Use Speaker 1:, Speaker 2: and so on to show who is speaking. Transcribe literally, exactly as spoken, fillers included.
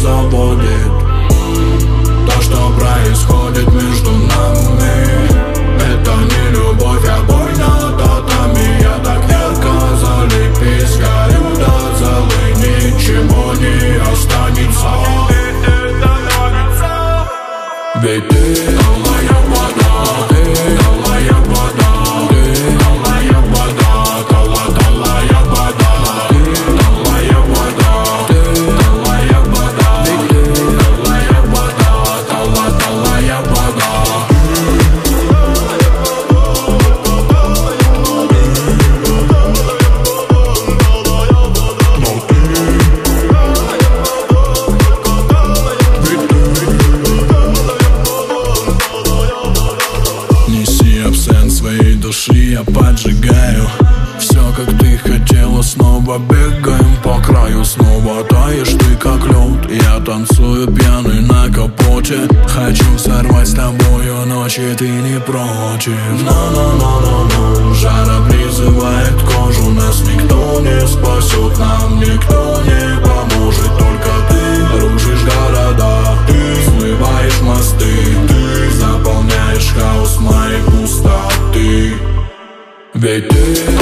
Speaker 1: забудет то, что происходит между нами. Это не любовь, а бой на татами. Я так ярко залепись, горю до золы, ничего не останется. Ведь ты алая вода, ты алая вода, ты алая вода, тала талая вода, ты алая вода, ты алая вода, ведь ты алая вода, тала талая вода. Своей души я поджигаю. Все как ты хотела, снова бегаем по краю. Снова таешь ты как лед. Я танцую пьяный на капоте. Хочу сорвать с тобою ночь, и ты не против. Но-но-но-но-но, жара призывает кожу. Нас никто не спасет, нам никто не поможет. Только ты рушишь города, ты смываешь мосты, ты заполняешь хаос моей пустоты. Ведь ты